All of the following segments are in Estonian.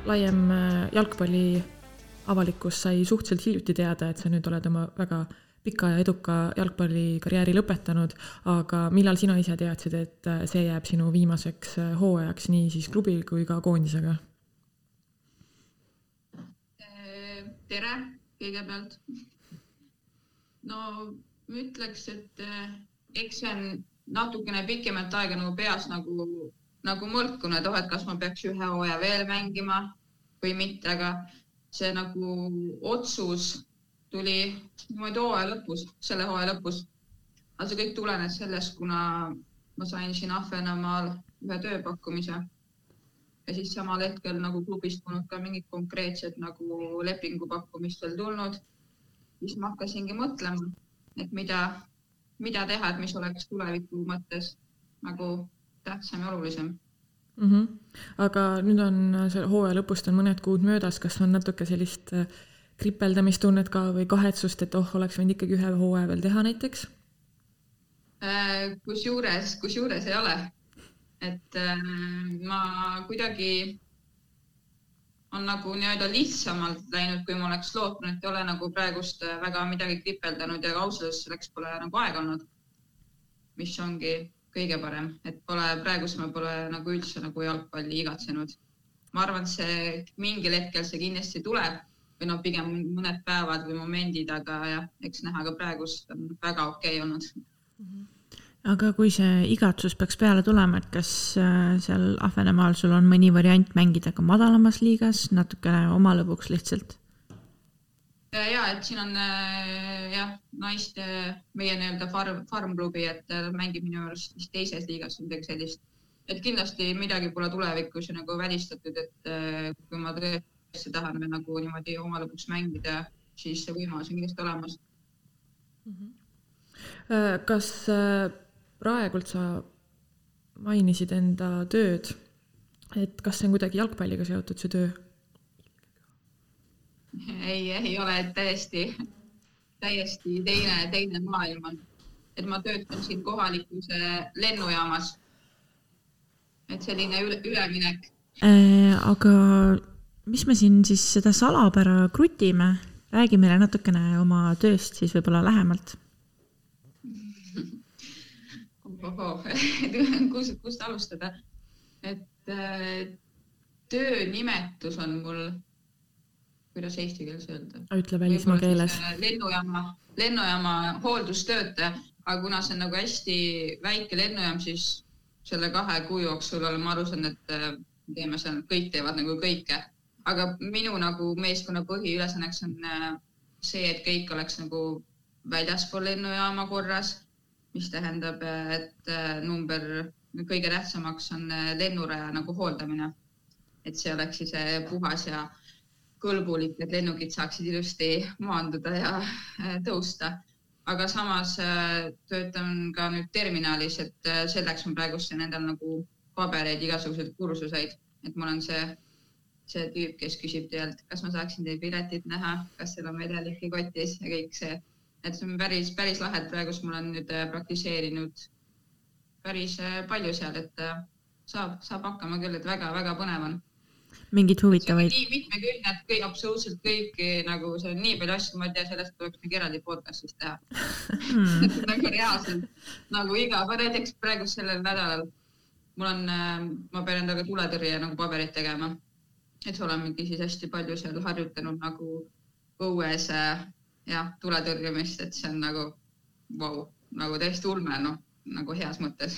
laiem jalgpalli avalikkus sai suhteliselt hiljuti teada, et sa nüüd oled oma väga pika ja eduka jalgpallikarjääri lõpetanud, aga millal sina ise teadsid, et see jääb sinu viimaseks hooajaks nii siis klubi kui ka koondisega? Tere kõigepealt. No ütleks, et eks see on natukene pikemalt aega nagu peas nagu mõlkunud, et kas ma peaks ühe hooaja veel mängima või mitte, aga see nagu otsus tuli niimoodi selle hooaja lõpus. Aga see kõik tulenes sellest, kuna ma sain siin Ahvenamaal ühe tööpakkumise ja siis samal hetkel nagu klubist polnud ka mingid konkreetsed nagu lepingupakkumist veel tulnud. Siis ma hakkasingi mõtlema, et mida teha, et mis oleks tuleviku mõttes nagu tähtsam ja olulisem. Aga nüüd on see hooaja lõpust on mõned kuud möödas, kas on natuke sellist kripeldamistunnet ka või kahetsust, et oleks võinud ikkagi ühe hooaja veel teha näiteks? Kusjuures ei ole. Et ma kuidagi on nagu nii-öelda lihtsamalt läinud, kui ma oleks lootnud, et ei ole nagu praegust väga midagi kripeldanud ja ausalt selleks pole nagu aeg olnud, mis ongi kõige parem, et praegust ma pole nagu üldse nagu jalgpalli igatsenud. Ma arvan, et see mingil hetkel see kindlasti tuleb või pigem mõned päevad või momendid, aga jah, eks näha ka praegust on väga okei olnud. Aga kui see igatsus peaks peale tulema, et kas seal Ahvenamaal sul on mõni variant mängida ka madalamas liigas, natukene oma lõbuks lihtsalt? Ja, et siin on naiste meie nii-öelda farmklubi, et mängib minu juures teises liigas on midagi sellist. Et kindlasti midagi pole tulevikus nagu välistatud, et kui ma tõesti tahan nagu niimoodi oma lõbuks mängida, siis see võimalus on kindlasti olemas. Kas praegult sa mainisid enda tööd, et kas see on kuidagi jalgpalliga seotud see töö? Ei ole, et täiesti teine maailm on. Et ma töötan siin kohalikus lennujaamas. Et selline üleminek. Aga mis me siin siis seda salapära krutime? Räägi meile natukene oma tööst siis võib-olla lähemalt. Kust alustada? Et töönimetus on mul, kuidas eesti keeles öelda? Ütle välismaa keeles. Lennujaama hooldustöötaja, aga kuna see on nagu hästi väike lennujaam, siis selle 2 kuu jooksul olen ma aru saanud, et kõik teevad nagu kõike. Aga minu nagu meeskonna põhiülesanneks on see, et kõik oleks nagu väljaspool lennujaama korras, mis tähendab, et kõige tähtsamaks on lennuraja nagu hooldamine. Et see oleks siis puhas ja kõlbulik, et lennukid saaksid ilusti maanduda ja tõusta. Aga samas töötan ka nüüd terminalis, et selleks on praegust endal nagu pabereid, igasuguseid kursuseid. Et mul on see tüüp, kes küsib teelt, kas ma saaksin teie piletit näha, kas seal on vedelike kotis ja kõik see. Et see on päris lahe, et praegust mul on nüüd praktiseerinud päris palju seal, et saab hakkama küll, et väga põnev on. Mingid huvitavaid. See on nii mitmekülgne, et absoluutselt kõik, nagu see on nii palju asju, ma ei tea, sellest tuleks mingi eraldi podcastist teha. Nagu reaalselt, nagu näiteks praegu sellel nädalal ma pean endaga tuletõrje nagu paberit tegema. Et see olemegi siis hästi palju seal harjutanud nagu õues tuletõrjumist, et see on nagu täiesti ulme, nagu heas mõttes.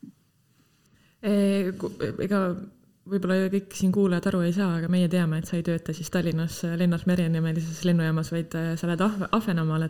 Ega võib-olla kõik siin kuulajad aru ei saa, aga meie teame, et sa ei tööta siis Tallinnas Lennart Meri nimelises lennujaamas, vaid sa oled Ahvenamaal,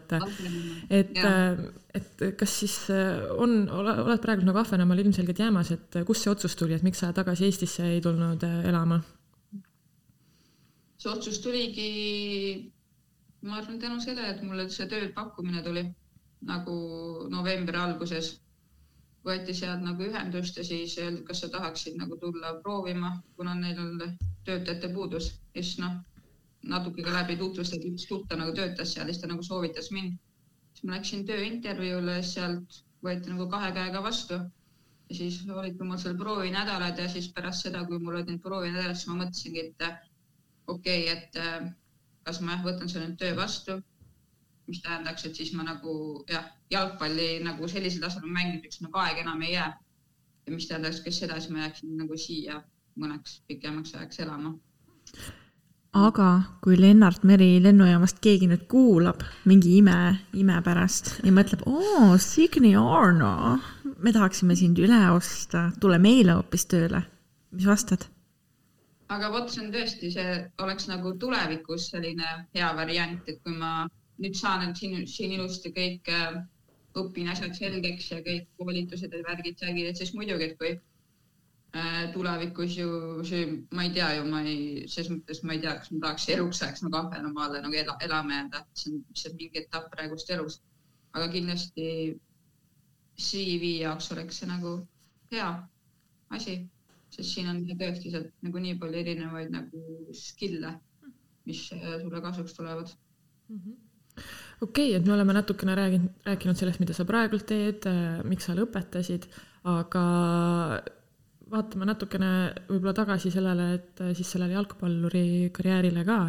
et kas siis oled praegu nagu Ahvenamaal ilmselgelt jäämas, et kus see otsus tuli, et miks sa tagasi Eestisse ei tulnud elama? See otsus tuligi, ma arvan, tänu selle, et mulle see tööd pakkumine tuli nagu novembri alguses. Võeti sealt nagu ühendust ja siis öeldi, kas sa tahaksid nagu tulla proovima, kuna neil on töötajate puudus. Siis natuke ka läbi tutvustada, üks tuttav nagu töötas seal, siis ta nagu soovitas mind. Siis ma läksin tööintervjuule, sealt võeti nagu 2 käega vastu. Ja siis olid mul seal proovinädalad ja siis pärast seda, kui mul olid need proovinädalad, siis ma mõtlesingi, et okei, et kas ma võtan selle nüüd töö vastu, mis tähendaks, et siis ma nagu jalgpalli nagu sellisel tasemel mängimiseks nagu aeg enam ei jää. Ja mis tähendaks, kes edasi ma jääksin nagu siia mõneks pikemaks ajaks elama. Aga kui Lennart Meri lennujaamast keegi nüüd kuulab mingi ime pärast ja mõtleb, Signe Arno, me tahaksime sind üle osta, tule meile hoopis tööle. Mis vastad? Aga vot see on tõesti, see oleks nagu tulevikus selline hea variant, et kui ma nüüd saan siin ilusti kõik õpin asjad selgeks ja kõik koolitused ja värgid, et siis muidugi, et kui tulevikus ju, ma ei tea ju, selles mõttes ma ei tea, kas ma tahaks eluks ajaks nagu Ahvenamaale nagu elama jääda, see on mingi etapp praegust elus, aga kindlasti CV jaoks oleks see nagu hea asi, sest siin on tõesti nagu nii palju erinevaid nagu skill'e, mis sulle kasuks tulevad. Okei, et me oleme natukene rääkinud sellest, mida sa praegult teed, miks sa lõpetasid, aga vaatame natukene võib-olla tagasi sellele, et siis sellele jalgpalluri karjäärile ka,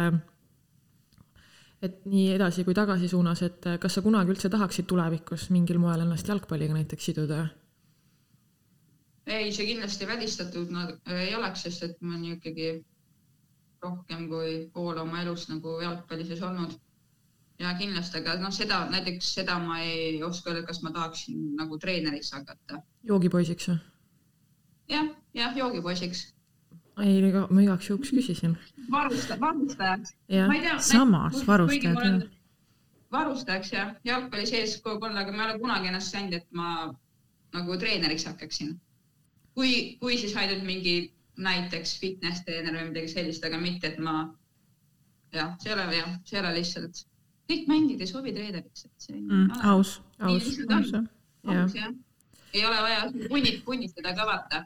et nii edasi kui tagasi suunas, et kas sa kunagi üldse tahaksid tulevikus mingil moel ennast jalgpalliga näiteks siduda? Ei, see kindlasti välistatud ei oleks, sest et ma olen ikkagi rohkem kui pool oma elus nagu jalgpallises olnud. Ja kindlasti, aga näiteks seda ma ei oska öelda, kas ma tahaksin nagu treeneriks hakata. Joogipoisiks või? Jah, joogipoisiks. Ei, ma igaks juhuks küsisin. Varustajaks. Samas varustajad. Varustajaks ja jalgpalli sees kogu olla, aga ma ei ole kunagi ennast sänd, et ma nagu treeneriks hakkaksin. Kui siis ainult mingi näiteks fitness-treener või midagi sellist, aga mitte, et ma see ei ole lihtsalt kõik mängid ei sobi treeneriks. Aus. Ei ole vaja punnitada ka vaata.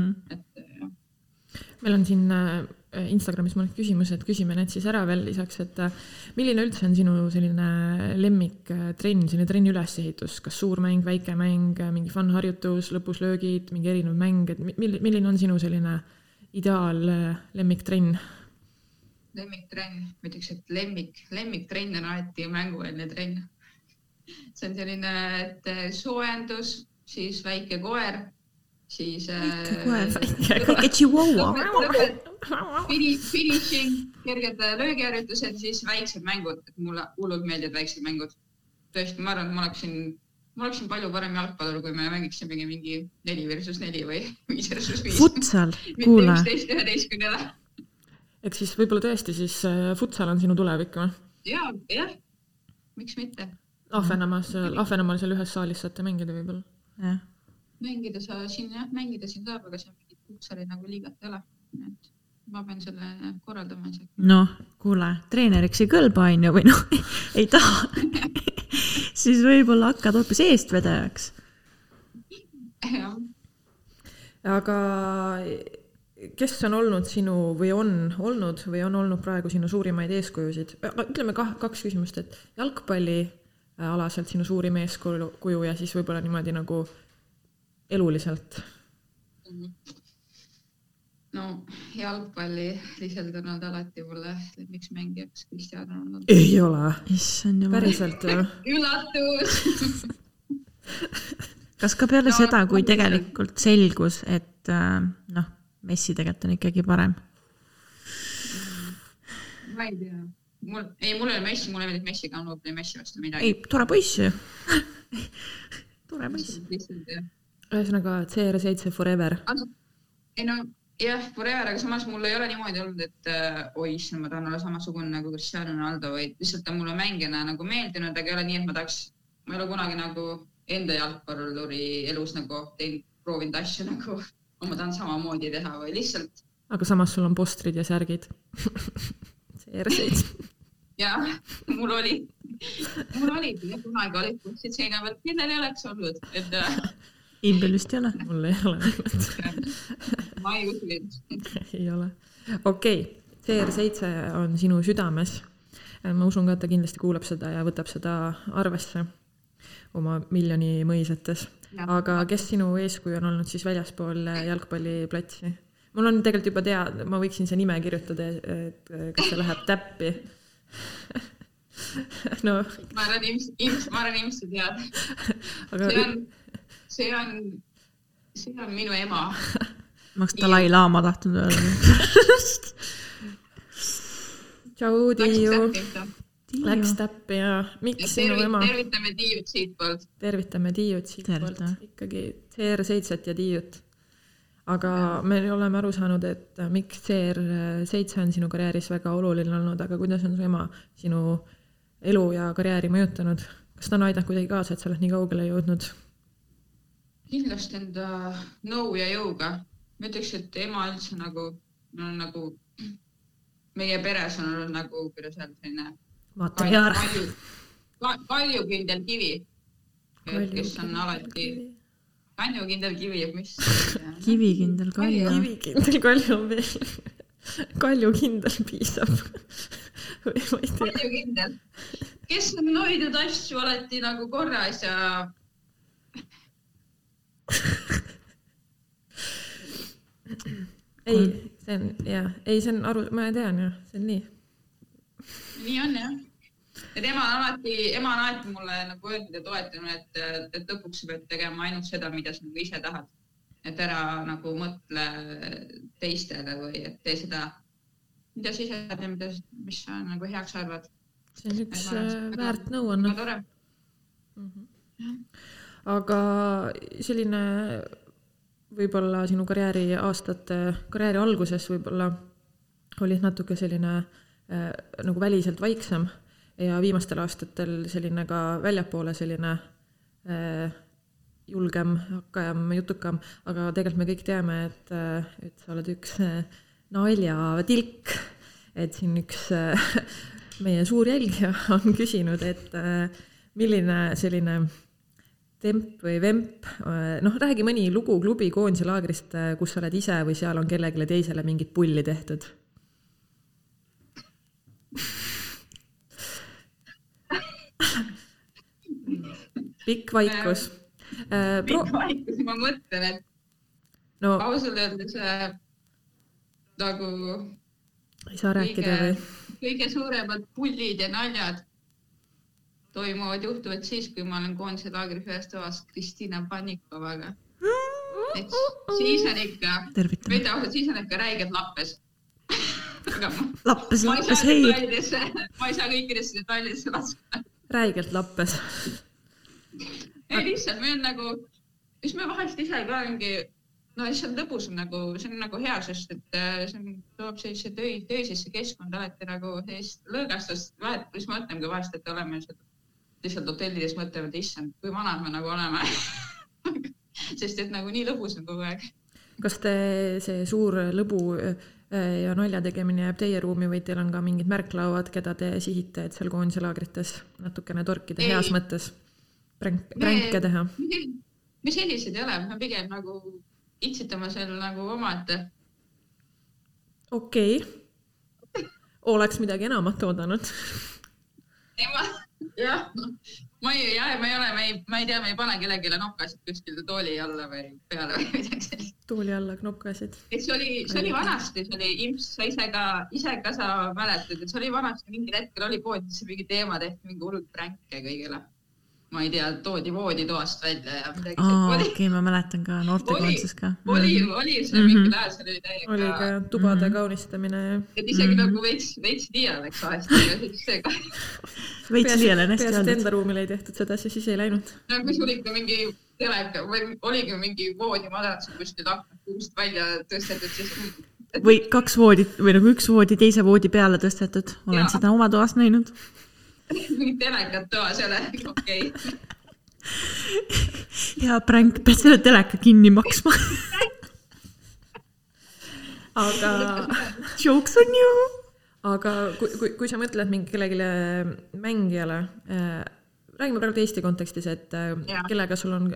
Meil on siin Instagramis mõned küsimused, küsime need siis ära veel lisaks, et milline üldse on sinu selline lemmiktrenn, selline trenni ülesehitus, kas suur mäng, väike mäng, mingi fun harjutus, lõpus löögid, mingi erinev mäng, et milline on sinu selline ideaal lemmiktrenn? Lemmiktrenn, ma ütleks, et lemmiktrenn on alati mängueelne trenn. See on selline, et soojendus, siis väike koer, siis väike chihuahua. Finishing, kerged löögiharjutused, siis väiksed mängud, et mulle hullult meeldivad väiksed mängud. Tõesti, ma arvan, et ma oleksin palju parem jalgpallur, kui me mängiksime mingi 4-4 või 5-5. Futsal, kuule. 11-11. Eks siis võib-olla tõesti siis futsal on sinu tulevik või? Jah, miks mitte? Ahvenamaal seal ühes saalis saate mängida võib-olla? Jah. Mängida siin saab, aga see on mingit futsali nagu liigat ei ole. Ma pean selle korraldama. Kuule, treeneriks ei kõlba on ju, või ei taha. Siis võib-olla hakkad hoopis eestvedajaks. Jah. Aga kes on olnud sinu või on olnud praegu sinu suurimaid eeskujusid? Ütleme kaks küsimust, et jalgpalli alaselt sinu suurim eeskuju ja siis võib-olla niimoodi nagu eluliselt? Jalgpalli lihtsalt on olnud alati mulle miks mängijaks Cristiano Ronaldo. Ei ole. Päriselt ju. Üllatus! Kas ka peale seda, kui tegelikult selgus, et Messi tegelikult on ikkagi parem? Ma ei tea. Mulle ei Messi, mulle meeldib Messi ka, mulle ei Messi vastu midagi. Ei, tore poiss ju. Tore poiss. Ühesõnaga CR7 forever. Jah, forever, aga samas mul ei ole niimoodi olnud, et ma tahan olla samasugune nagu Cristiano Ronaldo, või lihtsalt on mulle mängijana nagu meeldinud, aga ei ole nii, et ma ei ole kunagi nagu enda jalgpalluri elus nagu proovinud asju nagu ma tahan samamoodi teha või lihtsalt. Aga samas sul on postrid ja särgid. CR7. Jah, mul oli kunagi olid postrid seina pealt, kellel ei oleks olnud. Imbel vist ei ole. Mul ei ole. Ma ei usu. Ei ole. Okei, CR7 on sinu südames. Ma usun ka, et ta kindlasti kuulab seda ja võtab seda arvesse oma miljoni mõisetes. Aga kes sinu eeskuju on olnud siis väljaspool jalgpalliplatsi? mul on tegelikult juba teada, ma võiksin see nime kirjutada, et kas see läheb täppi. No. Ma arvan ilmselt tead. Aga... See on minu ema. Ma oleks Dalai Lama tahtnud öelda. Tšau, Tiiu. Läks täppi ja miks sinu ema? Tervitame Tiiut siitpoolt. Tervitame Tiiut siitpoolt. Ikkagi CR7 ja Tiiut. Aga me oleme aru saanud, et miks CR7 on sinu karjääris väga oluline olnud, aga kuidas on su ema sinu elu ja karjääri mõjutanud? Kas ta on aidanud kuidagi kaasa, et sa oled nii kaugele jõudnud? Kindlasti enda nõu ja jõuga. Ma ütleks, et ema üldse nagu meie peres on olnud nagu, kuidas öelda selline kaljukindel kivi, kes on alati kaljukindel kivi, mis... Kivikindel kalju. Kivikindel kalju on veel. Kaljukindel piisab. Kaljukindel. Kes on hoidnud asju alati nagu korras ja... see on aru, ma tean ju, see on nii. Nii on jah. Et ema on alati mulle nagu öelnud ja toetanud, et lõpuks sa pead tegema ainult seda, mida sa nagu ise tahad. Et ära nagu mõtle teistele või et tee seda, mida sa ise teed, mis sa nagu heaks arvad. See on üks väärt nõuanne. Tore. Aga selline võib-olla sinu karjääri alguses võib-olla oli natuke selline nagu väliselt vaiksem ja viimastel aastatel selline ka väljapoole selline julgem, hakkajam, jutukam, aga tegelikult me kõik teame, et sa oled üks naljatilk, et siin üks meie suur jälgija on küsinud, et milline selline temp või vemp, räägi mõni lugu klubi koondise laagrist, kus sa oled ise või seal on kellegile teisele mingit pulli tehtud. Pikk vaikus. Pikk vaikus, ma mõtlen, et ausalt öeldes nagu ei saa rääkida või? Kõige suuremad pullid ja naljad juhtuvad siis, kui ma olen koondise laagri ühes toas Kristina Pannikovaga. Siis on ikka räigelt lappes. Lappes, hei. Ma ei saa kõikidesse detailidesse laskida. Räigelt lappes. Ei lihtsalt, me on nagu, mis me vahest ise ka ongi, lihtsalt lõbus on nagu, see on nagu hea, sest et see toob sellise töösesse keskkond alati nagu lõõgastust, mis ma mõtlengi vahest, et oleme lihtsalt hotellides mõtleme, et issand, kui vanad me nagu oleme. Sest et nagu nii lõbus on kogu aeg. Kas see suur lõbu ja nalja tegemine jääb teie ruumi või teil on ka mingid märklauad, keda te sihite, et seal koondise laagrites natukene torkida heas mõttes pränke teha? Me sellised ei ole, me pigem nagu itsitame seal nagu omaette. Okei. Oleks midagi enamat oodanud. Jah, ma ei tea, me ei pane kellegile nokkasid kuskil tooli alla või peale või midagi sellist. Tooli alla nokkasid. See oli vanasti, see oli imps, sa ise ka sa mäletad, et see oli vanasti mingil hetkel oli koondisse mingi teema tehti, mingi hullud pränke kõigile. Ma ei tea, toodi vooditoast välja ja midagi. Okei, ma mäletan ka noortekoondses ka. Oli see mingi lähel, see oli täiega. Oli ka tubade kaunistamine. Et isegi nagu veits liialeks vahest. Veits liialen hästi öeldud. Peast enda ruumile ei tehtud seda, siis ei läinud. Kui sul ikka mingi teleka, või oligi mingi voodimadrat kuskil kuust välja tõstetud, siis... Või kaks voodit, või nagu üks voodi teise voodi peale tõstetud. Olen seda oma toas näinud. Mingid telekat toas ei ole, okei. Ja pränk, pead selle teleka kinni maksma. Aga... Jokes on you! Aga kui sa mõtled mingi kellegile mängijale, räägime praegu Eesti kontekstis, et kellega sul on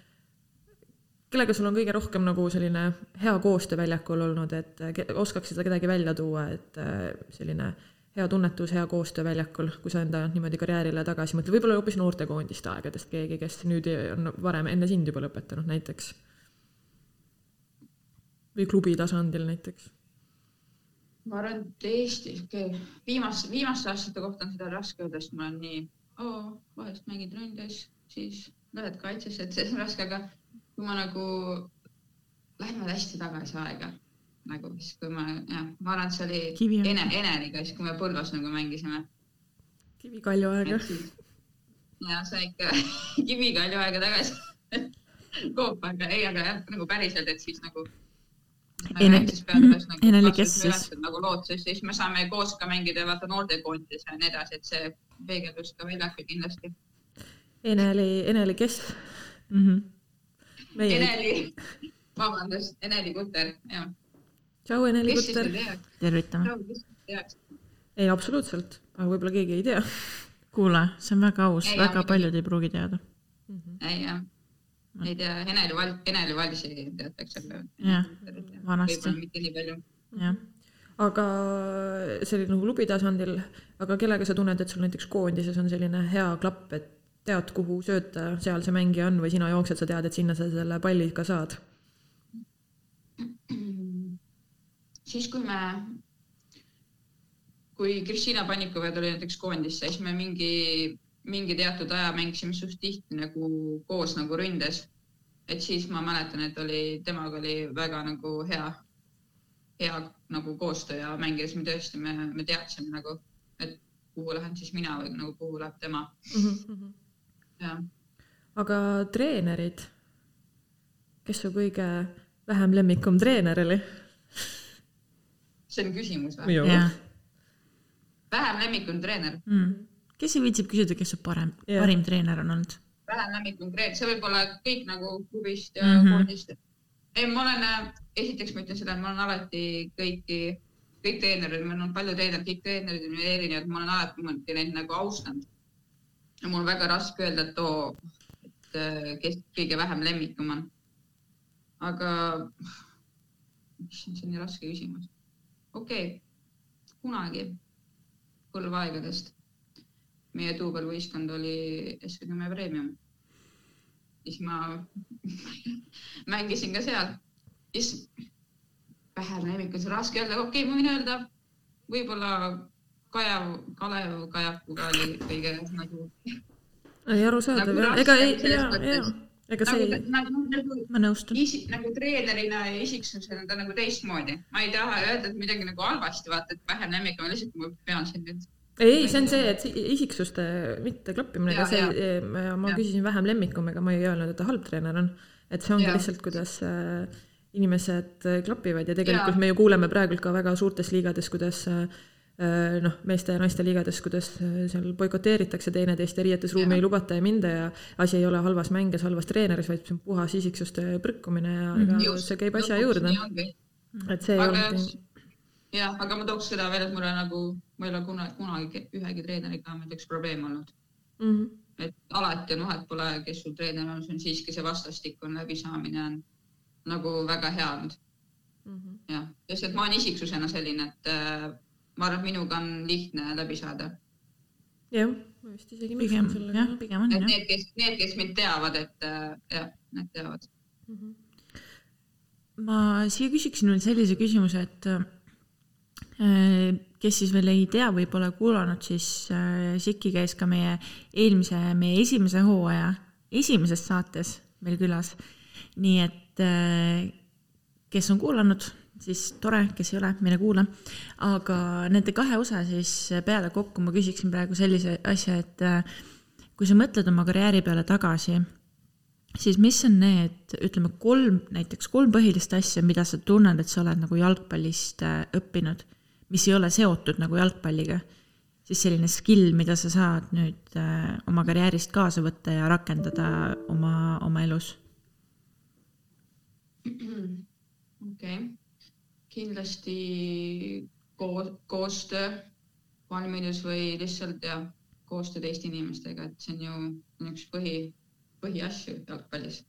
kõige rohkem nagu selline hea koostöö väljakul olnud, et oskaks seda kedagi välja tuua, et selline hea tunnetus, hea koostöö väljakul, kui sa enda niimoodi karjäärile tagasi mõtled, võib-olla hoopis noortekoondiste aegadest keegi, kes nüüd on varem enne sind juba lõpetanud näiteks. või klubi tasandil näiteks? Ma arvan, et Eestis viimaste aastate kohta on seda raske öelda, sest ma olen nii, vahest mängid ründes, siis lähed kaitsesse, et see on raske, aga kui ma nagu lähme hästi tagasi aega, nagu siis kui ma arvan, et see oli Eneliga, siis kui me Põlvas nagu mängisime. Kivikalju aega. Ja see ikka Kivikalju aega tagasi Koopa, aga ei, aga jah, nagu päriselt, et siis nagu Eneli kessis. Nagu lootses, siis me saame koos ka mängida vaata noortekoondis ja nii edasi, et see peegeldus ka väljakul kindlasti. Eneli kes? Eneli Kutter, jah. Tšau, Eneli Kutter. Tervitame. Ei, absoluutselt, aga võib-olla keegi ei tea. Kuule, see on väga aus, väga paljud ei pruugi teada. Ei, jah. Ei tea, Eneli Valdisi teatakse. Jah, vanasti. Mitte nii palju. Jah. Aga see oli nagu klubi tasandil, aga kellega sa tunned, et sul näiteks koondises on selline hea klapp, et tead, kuhu sööta seal see mängija on või sina jooksed, sa tead, et sinna sa selle palli ka saad? Siis kui Kristina Pannikova tuli näiteks koondisse, siis me mingi teatud aja mängisime suht tihti nagu koos nagu ründes. Et siis ma mäletan, et temaga oli väga nagu hea nagu koostöö ja mängisime tõesti, me teadsime nagu, et kuhu lähen siis mina või nagu kuhu läheb tema. Ja. Aga treenerid, kes su kõige vähem lemmikum treener oli? See on küsimus või? Ja. Vähem lemmikum treener? Kes ei viitsib küsida, kes su parim treener on olnud? Vähem lemmikum treener, see võib olla kõik nagu klubist ja koondist. Ei, ma olen, esiteks ma ütlen seda, et ma olen alati kõik treenerid, ma olen palju treenerid, kõik treenerid on erinevad, ma olen alati neid nagu austanud. Ja mul on väga raske öelda, et kes kõige vähem lemmikum on. Aga see on nii raske küsimus. Okei, kunagi põlvaegadest meie tuubelvõistkond oli SVM Premium. Siis ma mängisin ka seal. Siis vähem lemmikud, see raske öelda. Okei, ma võin öelda, võib-olla Kalev Kajakuga oli kõige nagu... Ei aru saada. Ma nõustun. Nagu treenerina ja isiksusena ta nagu teistmoodi. Ma ei taha öelda, et midagi nagu halvasti vaata, et vähem lemmikum on lihtsalt, kui ma pean siin nüüd. Ei, see on see, et isiksuste mitte klappimine, ma küsisin vähem lemmikum, ega ma ei öelnud, et ta halb treener on. Et see ongi lihtsalt, kuidas inimesed klapivad ja tegelikult me ju kuuleme praegult ka väga suurtes liigades, kuidas meeste ja naiste liigades, kuidas seal boikoteeritakse teineteist ja riietusruumi ei lubata ja minda ja asi ei ole halvas mänges, halvas treeneris, vaid see on puhas isiksuste põrkumine ja see käib asja juurde. Et see ei ole... Jah, aga ma tooks seda veel, et ma ei ole kunagi ühegi treeneriga üks probleem olnud. Et alati on vahet pole, kes sul treener on, see on siiski see vastastik on läbisaamine on nagu väga hea olnud. Ja, sest et ma olen isiksusena selline, et ma arvan, et minuga on lihtne läbi saada. Jah, ma vist isegi nõustun sellega. Pigem on, jah. Need, kes mind teavad, et need teavad. Ma siia küsiksin veel sellise küsimuse, et kes siis veel ei tea või pole kuulanud, siis Siki käis ka meie esimese hooaja esimeses saates meil külas. Nii et kes on kuulanud, siis tore, kes ei ole, meile kuula. Aga nende kahe osa siis peale kokku ma küsiksin praegu sellise asja, et kui sa mõtled oma karjääri peale tagasi, siis mis on need, ütleme, näiteks kolm põhilist asja, mida sa tunned, et sa oled nagu jalgpallist õppinud, mis ei ole seotud nagu jalgpalliga, siis selline skill, mida sa saad nüüd oma karjäärist kaasa võtta ja rakendada oma elus? Okei. Kindlasti koostöö, valmidus või lihtsalt koostöö teiste inimestega, et see on ju üks põhiasju jalgpallis.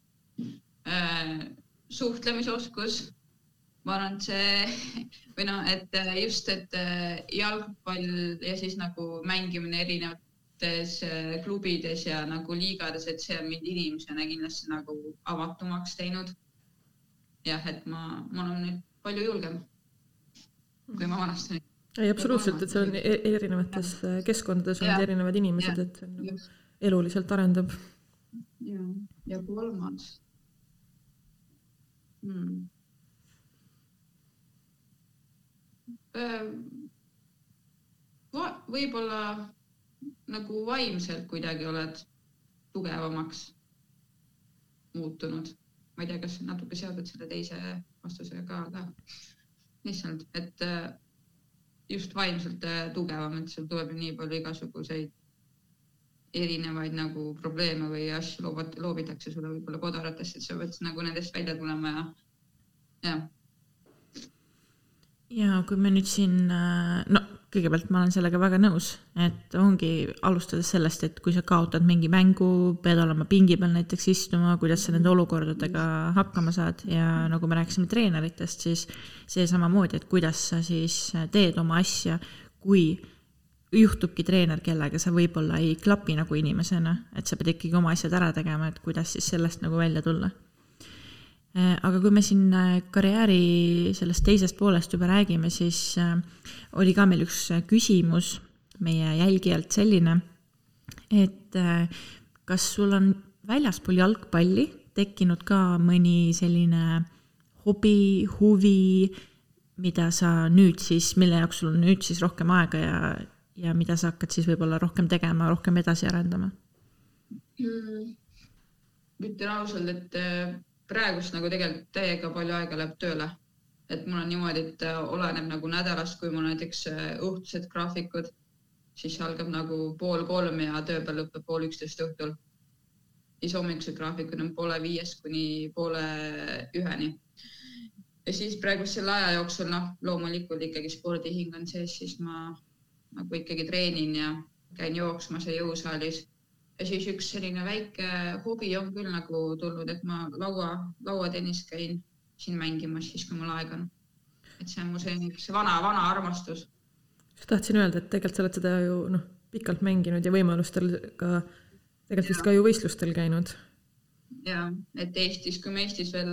Suhtlemisoskus, ma arvan, et see, et just, et jalgpall ja siis nagu mängimine erinevates klubides ja nagu liigades, et see on mind inimesena kindlasti nagu avatumaks teinud. jah, et ma olen nüüd palju julgem, kui ma vanasti. Ei, absoluutselt, et see on erinevates keskkondades on erinevad inimesed, et see on eluliselt arendab. Ja kolmas. Võib-olla nagu vaimselt kuidagi oled tugevamaks muutunud. Ma ei tea, kas natuke seotud selle teise vastusega ka, aga lihtsalt, et just vaimselt tugevam, et sul tuleb nii palju igasuguseid erinevaid nagu probleeme või asju loobitakse sulle võib-olla kodaratest, et sa võid nagu nendest välja tulema ja. Ja kui me nüüd siin, kõigepealt ma olen sellega väga nõus, et ongi alustades sellest, et kui sa kaotad mingi mängu, pead olema pingi peal näiteks istuma, kuidas sa nende olukordadega hakkama saad ja nagu me rääkisime treeneritest, siis see samamoodi, et kuidas sa siis teed oma asja, kui juhtubki treener, kellega sa võib-olla ei klapi nagu inimesena, et sa pead ikkagi oma asjad ära tegema, et kuidas siis sellest nagu välja tulla. Aga kui me siin karjääri sellest teisest poolest juba räägime, siis oli ka meil üks küsimus meie jälgijalt selline, et kas sul on väljaspool jalgpalli tekkinud ka mõni selline hobi, huvi, mida sa nüüd siis, mille jaoks sul on nüüd siis rohkem aega ja mida sa hakkad siis võib-olla rohkem tegema, rohkem edasi arendama? Ütlen ausalt, et praegust nagu tegelikult täiega palju aega läheb tööle. Et mul on niimoodi, et oleneb nagu nädalast, kui mul näiteks õhtused graafikud, siis algab nagu 2:30 ja tööpäev lõpeb 10:30 õhtul. Siis hommikused graafikud on 4:30 kuni 12:30. Ja siis praegu selle aja jooksul, loomulikult ikkagi spordihing on sees, siis ma nagu ikkagi treenin ja käin jooksmas ja jõusaalis. Ja siis üks selline väike hobi on küll nagu tulnud, et ma lauatennis käin siin mängimas siis, kui mul aeg on. Et see on mu see vana armastus. Tahtsin öelda, et tegelikult sa oled seda ju pikalt mänginud ja võimalustel ka, tegelikult vist ka ju võistlustel käinud. Ja, et Eestis, kui ma Eestis veel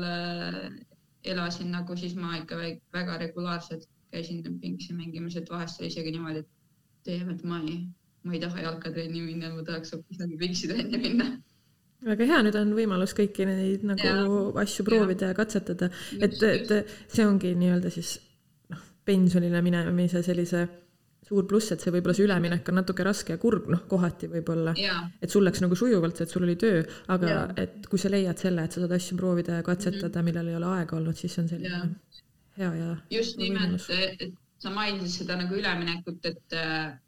elasin, nagu siis ma ikka väga regulaarselt käisin pingsi mängimas, et vahest oli isegi niimoodi, et ma ei taha jalkatrenni minna, ma tahaks hoopis pingsi-trenni minna. Väga hea, nüüd on võimalus kõiki neid nagu asju proovida ja katsetada. Et see ongi nii-öelda siis pensionile minemise sellise suur pluss, et see võib-olla see üleminek on natuke raske ja kurb, kohati võib-olla. Et sul läks nagu sujuvalt, et sul oli töö, aga et kui sa leiad selle, et sa saad asju proovida ja katsetada, millel ei ole aega olnud, siis on selline hea ja just nimelt, et sa mainisid seda nagu üleminekut, et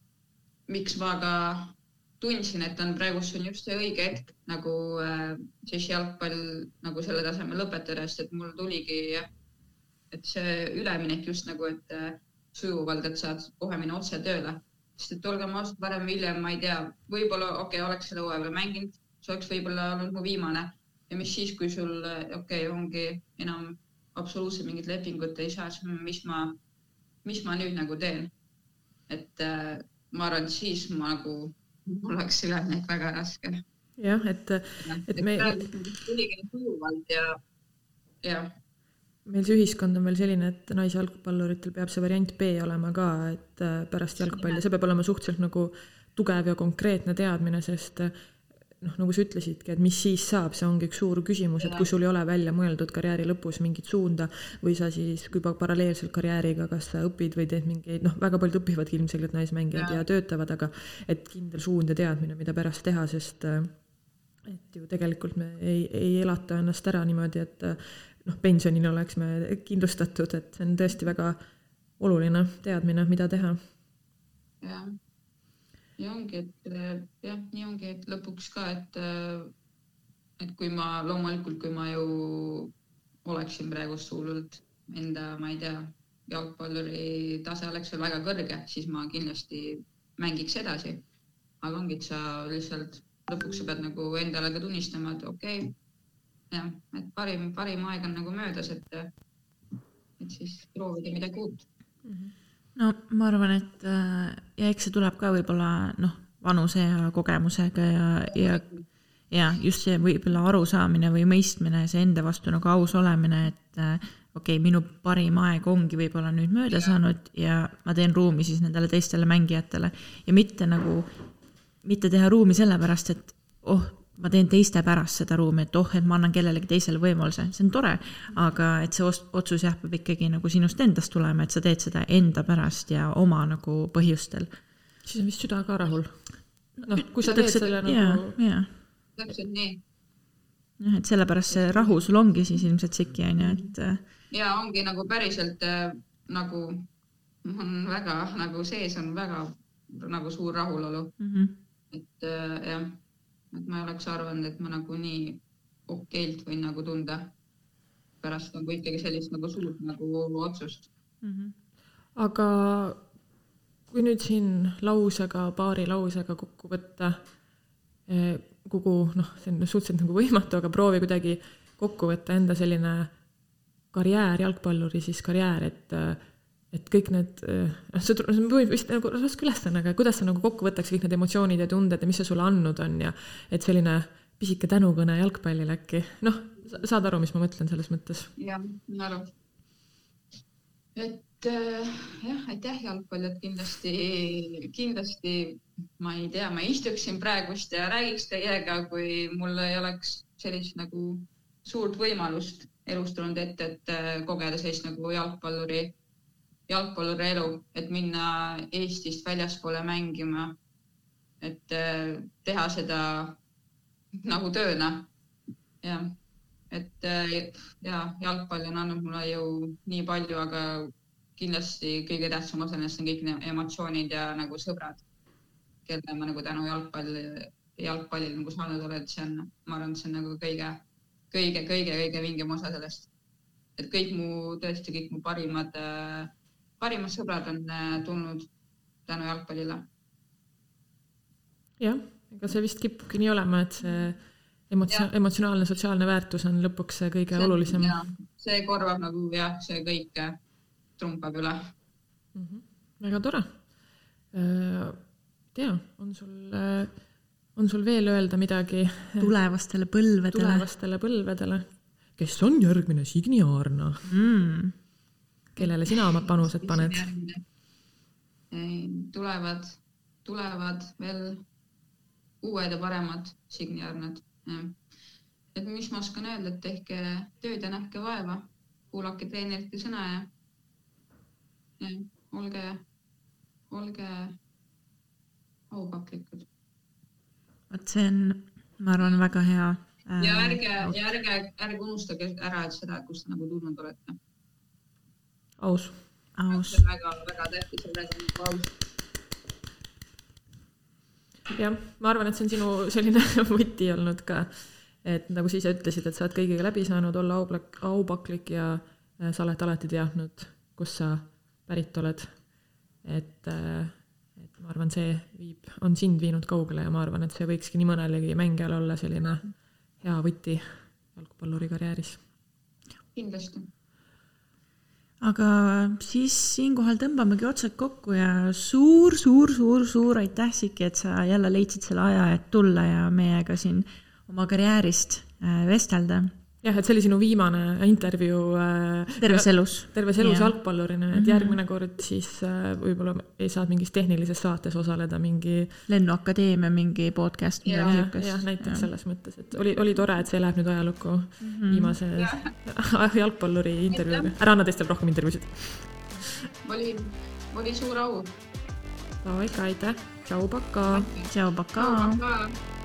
miks ma ka tundsin, et on praegu see on just see õige hetk nagu siis jalgpall nagu selle taseme lõpetades, et mul tuligi, et see üleminek just nagu, et sujuvalt, et saad kohe minna otse tööle. Sest et olgem aastat varem hiljem, ma ei tea, võib-olla oleks selle hooaja mänginud, see oleks võib-olla olnud mu viimane. Ja mis siis, kui sul ongi enam absoluutselt mingit lepingut ei saa, mis ma nüüd nagu teen. Et ma arvan, et siis mul oleks üleminek väga raske. Jah, et me... Tuligi sujuvalt ja... Meil see ühiskond on veel selline, et naisjalgpalluritel peab see variant B olema ka, et pärast jalgpalli. See peab olema suhteliselt nagu tugev ja konkreetne teadmine, sest nagu sa ütlesidki, et mis siis saab, see ongi üks suur küsimus, et kui sul ei ole välja mõeldud karjääri lõpus mingit suunda või sa siis, kui paralleelselt karjääriga, kas sa õpid või teed mingeid, väga paljud õpivadki ilmselgelt naismängijad ja töötavad, aga et kindel suund ja teadmine, mida pärast teha, sest et ju tegelikult me ei elata ennast ära niimoodi, et pensionini oleks me kindlustatud, et see on tõesti väga oluline teadmine, mida teha. Ja ongi, nii ongi, et lõpuks ka, et kui ma loomulikult, kui ma ju oleksin praegu hullult enda, ma ei tea, jalgpalluri tase oleks veel väga kõrge, siis ma kindlasti mängiks edasi. Aga ongi, et sa lihtsalt lõpuks sa pead nagu endale ka tunnistama, et okei, et parim aeg on nagu möödas, et siis proovida midagi uut. No ma arvan, et ja eks see tuleb ka võib-olla vanuse ja kogemusega ja ja just see võib-olla arusaamine või mõistmine, see enda vastu nagu aus olemine, et okei, minu parim aeg ongi võib-olla nüüd mööda saanud ja ma teen ruumi siis nendele teistele mängijatele ja mitte teha ruumi sellepärast, et ma teen teiste pärast seda ruumi, et et ma annan kellelegi teisele võimaluse, see on tore, aga et see otsus peab ikkagi nagu sinust endast tulema, et sa teed seda enda pärast ja oma nagu põhjustel. Siis on vist süda ka rahul. Kui sa teed selle nagu... Täpselt nii. Et sellepärast see rahu sul ongi siis ilmselt siki, et... Ja ongi nagu päriselt nagu on väga, nagu sees on väga nagu suur rahulolu. Et jah, et ma ei oleks arvanud, et ma nagu nii okeilt võin nagu tunda pärast nagu ikkagi sellist nagu suurt nagu otsust. Aga kui nüüd siin paari lausega kokku võtta, kuhu, see on suhteliselt nagu võimatu, aga proovi kuidagi kokku võtta enda selline karjäär, jalgpalluri siis karjäär, et kõik need, see võib vist nagu raske ülesanne, aga kuidas sa nagu kokku võtaks kõik need emotsioonid ja tunded ja mis see sulle andnud on ja et selline pisike tänukõne jalgpallile äkki. Saad aru, mis ma mõtlen selles mõttes? Jah, aru. Et jah, aitäh jalgpall, et kindlasti ma ei tea, ma istuksin praegust ja räägiks teiega, kui mul ei oleks sellist nagu suurt võimalust elust tulnud ette, et kogeda sellist nagu jalgpalluri elu, et minna Eestist väljaspoole mängima, et teha seda nagu tööna. Ja, et jalgpall on andnud mulle ju nii palju, aga kindlasti kõige tähtsam osa nendest on kõik emotsioonid ja nagu sõbrad, kelle ma nagu tänu jalgpallil nagu saanud olen, ma arvan, et see on nagu kõige vingem osa sellest. Et kõik mu parimad sõbrad on tulnud tänu jalgpallile. Jah, ega see vist kipubki nii olema, et see emotsionaalne, sotsiaalne väärtus on lõpuks see kõige olulisem. Ja, see korvab nagu, see kõik trumpab üle. Väga tore. Tea, on sul veel öelda midagi? Tulevastele põlvedele. Kes on järgmine Signi Aarna? Kellele sina oma panused paned? Tulevad veel uued ja paremad Signi Aarnad. Et mis ma oskan öelda, et tehke tööd ja nähke vaeva, kuulake treenerite sõna ja olge aupaklikud. Et see on, ma arvan, väga hea. Ja ärge unustage ära, et seda, kus te nagu tulnud olete. Aus. See on väga tähtis ja väga aus. Jah, ma arvan, et see on sinu selline võti olnud ka, et nagu sa ise ütlesid, et sa oled kõigiga läbi saanud olla aupaklik ja sa oled alati teadnud, kus sa pärit oled. Et ma arvan, see on sind viinud kaugele ja ma arvan, et see võikski nii mõnelegi mängijal olla selline hea võti jalgpalluri karjääris. Kindlasti. Aga siis siinkohal tõmbamegi otsad kokku ja suur aitäh, Siki, et sa jälle leidsid selle aja, et tulla ja meiega siin oma karjäärist vestelda. Jah, et see oli sinu viimane intervjuu terves elus jalgpallurina, et järgmine kord siis võib-olla ei saad mingis tehnilises saates osaleda mingi Lennuakadeemia mingi podcast. Jah, näiteks selles mõttes, et oli tore, et see läheb nüüd ajalukku viimase jalgpalluri intervjuuga. Ära anna teistel rohkem intervjuusid. Oli suur au. Aitäh. Ciao, paka. Ciao, paka.